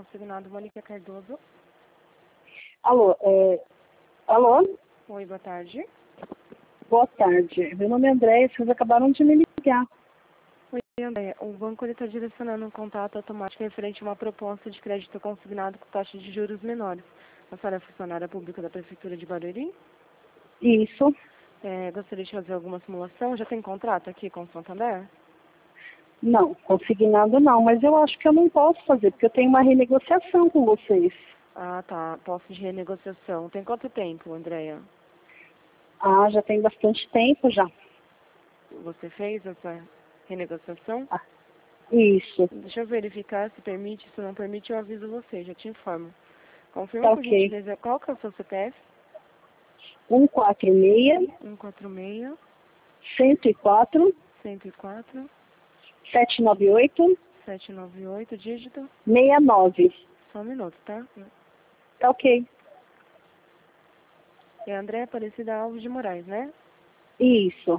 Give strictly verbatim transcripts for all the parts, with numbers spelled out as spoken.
Consignado, Mônica Cardoso. Alô, é... Alô? Oi, boa tarde. Boa tarde. Meu nome é André, vocês acabaram de me ligar. Oi, André. O banco está direcionando um contato automático referente a uma proposta de crédito consignado com taxa de juros menores. A senhora é funcionária pública da Prefeitura de Barueri? Isso. É, gostaria de fazer alguma simulação? Já tem contrato aqui com o Santander? Não, consignado não, mas eu acho que eu não posso fazer, porque eu tenho uma renegociação com vocês. Ah, tá. Posse de renegociação. Tem quanto tempo, Andréia? Ah, já tem bastante tempo já. Você fez essa renegociação? Ah, isso. Deixa eu verificar se permite. Se não permite, eu aviso você. Já te informo. Confirma, Tá por ok. gentileza, qual que é o seu C P F? um quatro seis, um quatro seis, cento e quatro, cento e quatro, sete nove oito, sete nove oito, dígito. seis nove. Só um minuto, tá? Tá ok. É André Aparecida Alves de Moraes, né? Isso.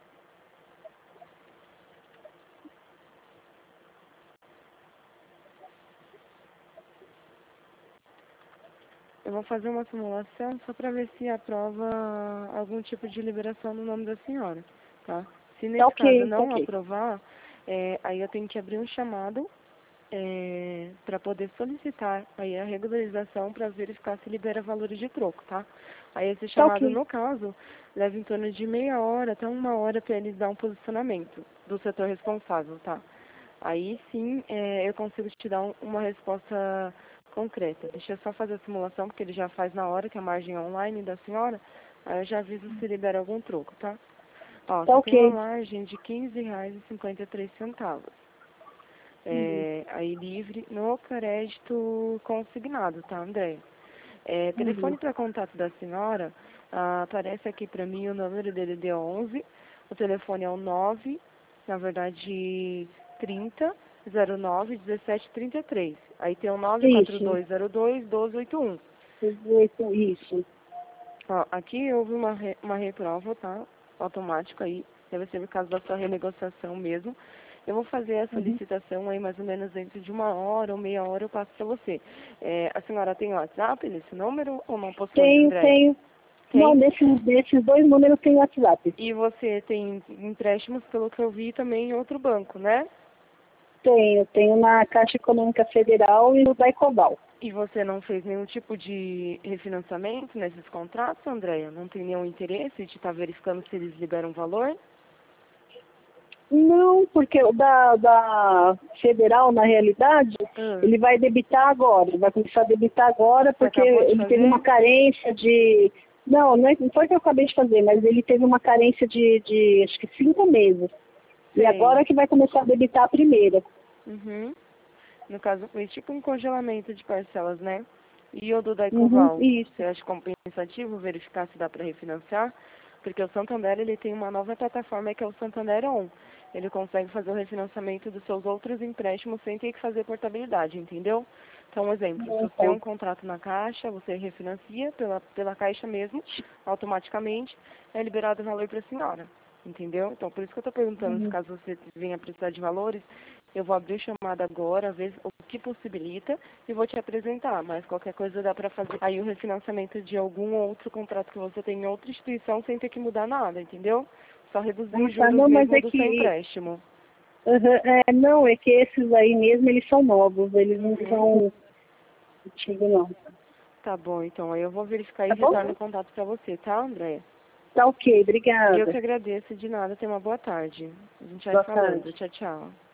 Eu vou fazer uma simulação só para ver se aprova algum tipo de liberação no nome da senhora, tá? Se Tá nesse caso ok, tá não ok. aprovar, é, aí eu tenho que abrir um chamado é, para poder solicitar aí a regularização para verificar se libera valores de troco, tá? Aí esse Tá chamado, ok. no caso, leva em torno de meia hora até uma hora para eles dar um posicionamento do setor responsável, tá? Aí sim é, eu consigo te dar um, uma resposta concreta. Deixa eu só fazer a simulação, porque ele já faz na hora, que a margem é online da senhora. Aí eu já aviso se libera algum troco, tá? Ó, Tá você tem uma ok. margem de quinze reais e cinquenta e três centavos. Uhum. É, aí livre no crédito consignado, tá, André? É, Uhum. telefone para contato da senhora, ah, aparece aqui para mim o número dele de onze, o telefone é o nove, na verdade, trinta, zero nove, dezessete, trinta e três. Aí tem o nove quatro Isso. dois zero dois, doze oitenta e um. Isso. Isso. Ó, aqui houve uma, re, uma reprova, tá? Automático aí, deve ser no caso da sua renegociação mesmo. Eu vou fazer a Uhum. solicitação aí mais ou menos dentro de uma hora ou meia hora eu passo para você. É, a senhora tem WhatsApp nesse número ou não possui, Tenho, Andréia? tenho. Não, Tem? desses, desses dois números tem WhatsApp. E você tem empréstimos, pelo que eu vi, também em outro banco, né? Tenho, tenho na Caixa Econômica Federal e no Daicobal. E você não fez nenhum tipo de refinanciamento nesses contratos, Andréia? Não tem nenhum interesse de estar verificando se eles liberam valor? Não, porque o da, da Federal, na realidade, Hum, ele vai debitar agora. Vai começar a debitar agora você porque acabou de ele teve uma fazer? carência de... Não, não, é, não foi o que eu acabei de fazer, mas ele teve uma carência de, de acho que cinco meses. E Sei. agora que vai começar a debitar a primeira. Uhum. No caso, foi tipo um congelamento de parcelas, né? E o do Uhum, Daicoval, isso. você acha compensativo verificar se dá para refinanciar? Porque o Santander, ele tem uma nova plataforma que é o Santander On. Ele consegue fazer o refinanciamento dos seus outros empréstimos sem ter que fazer portabilidade, entendeu? Então, um exemplo, se você tem Então, um contrato na Caixa, você refinancia pela, pela Caixa mesmo, automaticamente, é liberado o valor para a senhora, entendeu? Então, por isso que eu estou perguntando se uhum. caso você venha precisar de valores, eu vou abrir o chamado agora, ver o que possibilita e vou te apresentar, mas qualquer coisa dá para fazer aí o refinanciamento de algum outro contrato que você tem em outra instituição sem ter que mudar nada, entendeu? Só reduzir Ah, os tá. juros Não, mas mesmo é do seu que... empréstimo. Uhum, é, não, é que esses aí mesmo, eles são novos. Eles não Uhum. são antigos, não. Tá bom, então aí eu vou verificar e Tá bom? retorno o contato para você, tá, Andréia? Tá ok, E eu obrigada. que agradeço, de nada, tenha uma boa tarde. A gente vai Boa falando. tarde. Tchau, tchau.